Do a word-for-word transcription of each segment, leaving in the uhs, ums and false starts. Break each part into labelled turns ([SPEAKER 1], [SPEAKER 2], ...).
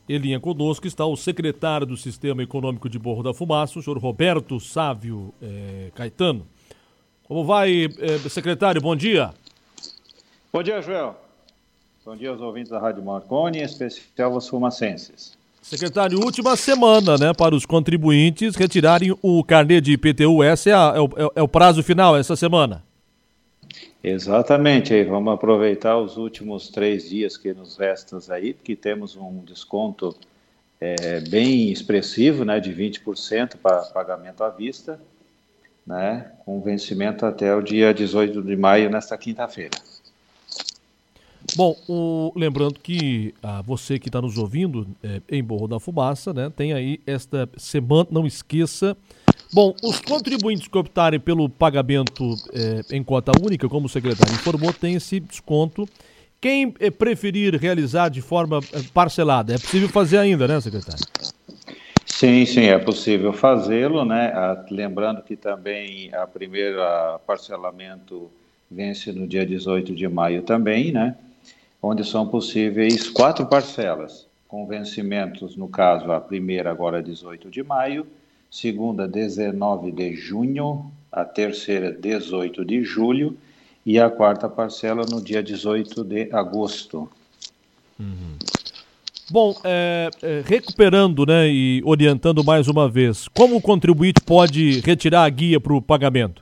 [SPEAKER 1] Em linha conosco está o secretário do Sistema Econômico de Morro da Fumaça, o senhor Roberto Sávio eh, Caetano. Como vai, eh, secretário? Bom dia.
[SPEAKER 2] Bom dia, Joel. Bom dia aos ouvintes da Rádio Marconi, em especial aos fumacenses.
[SPEAKER 1] Secretário, última semana, né, para os contribuintes retirarem o carnê de I P T U. Esse é, a, é, o, é o prazo final, essa semana.
[SPEAKER 2] Exatamente, aí vamos aproveitar os últimos três dias que nos restam aí, porque temos um desconto é, bem expressivo, né, de vinte por cento para pagamento à vista, né, com vencimento até o dia dezoito de maio, nesta quinta-feira.
[SPEAKER 1] Bom, o, lembrando que ah, você que está nos ouvindo é, em Morro da Fumaça, né, tem aí esta semana, não esqueça. Bom, os contribuintes que optarem pelo pagamento é, em cota única, como o secretário informou, tem esse desconto. Quem é, preferir realizar de forma é, parcelada, é possível fazer ainda, né, secretário?
[SPEAKER 2] Sim, sim, é possível fazê-lo, né? Ah, lembrando que também a primeira parcelamento vence no dia dezoito de maio também, né? Onde são possíveis quatro parcelas, com vencimentos, no caso, a primeira agora dezoito de maio, segunda dezenove de junho, a terceira dezoito de julho e a quarta parcela no dia dezoito de agosto.
[SPEAKER 1] Uhum. Bom, é, é, recuperando, né, e orientando mais uma vez, como o contribuinte pode retirar a guia para o pagamento?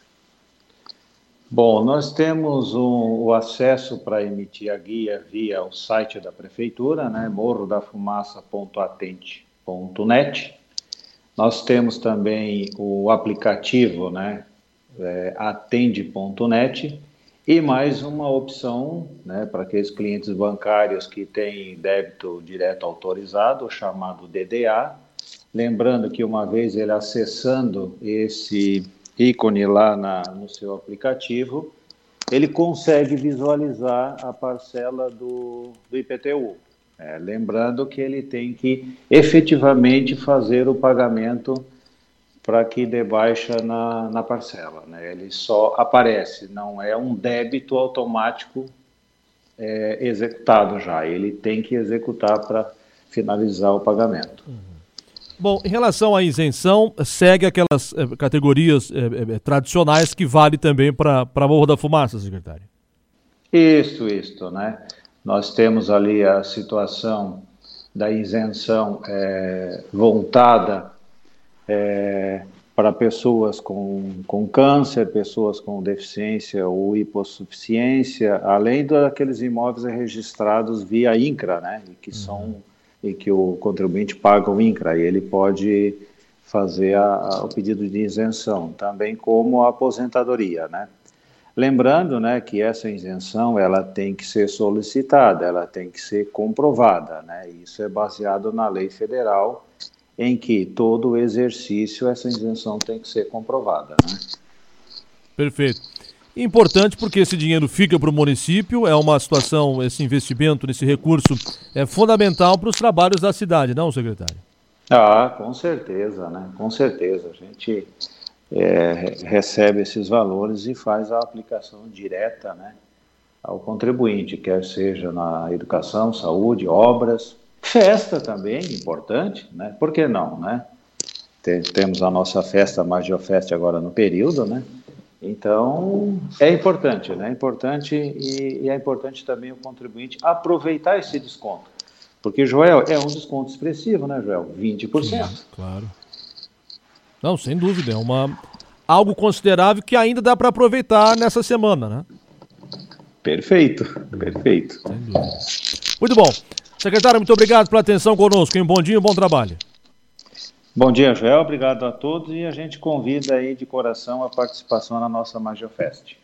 [SPEAKER 2] Bom, nós temos um, o acesso para emitir a guia via o site da Prefeitura, né, morro da fumaça ponto atente ponto net. Nós temos também o aplicativo, né, é, atende ponto net, e mais uma opção, né, para aqueles clientes bancários que têm débito direto autorizado, chamado D D A. Lembrando que uma vez ele acessando esse ícone lá na, no seu aplicativo, ele consegue visualizar a parcela do, do I P T U. É, lembrando que ele tem que efetivamente fazer o pagamento para que dê baixa na, na parcela, né? Ele só aparece, não é um débito automático é, executado já, ele tem que executar para finalizar o pagamento.
[SPEAKER 1] Uhum. Bom, em relação à isenção, segue aquelas eh, categorias eh, eh, tradicionais que vale também para Morro da Fumaça, secretário?
[SPEAKER 2] Isso, isso, né? Nós temos ali a situação da isenção é, voltada é, para pessoas com, com câncer, pessoas com deficiência ou hipossuficiência, além daqueles imóveis registrados via INCRA, né? E que são... Uhum. E que o contribuinte paga o INCRA, e ele pode fazer a, a, o pedido de isenção, também como a aposentadoria, né? Lembrando, né, que essa isenção, ela tem que ser solicitada, ela tem que ser comprovada, né? Isso é baseado na lei federal, em que todo exercício, essa isenção tem que ser comprovada, né?
[SPEAKER 1] Perfeito. Importante porque esse dinheiro fica para o município, é uma situação, esse investimento nesse recurso é fundamental para os trabalhos da cidade, não, secretário?
[SPEAKER 2] Ah, com certeza, né? Com certeza. A gente é, recebe esses valores e faz a aplicação direta, né, ao contribuinte, quer seja na educação, saúde, obras, festa também, importante, né? Por que não, né? Tem, temos a nossa festa, a Magiofest agora no período, né? Então, é importante, né? É importante e, e é importante também o contribuinte aproveitar esse desconto. Porque, Joel, é um desconto expressivo, né, Joel? vinte por cento.
[SPEAKER 1] Sim, claro. Não, sem dúvida. É uma, algo considerável que ainda dá para aproveitar nessa semana, né?
[SPEAKER 2] Perfeito, perfeito.
[SPEAKER 1] Sem dúvida. Muito bom. Secretário, muito obrigado pela atenção conosco. Um bom dia e um bom trabalho.
[SPEAKER 2] Bom dia, Joel. Obrigado a todos e a gente convida aí de coração a participação na nossa Magiofest.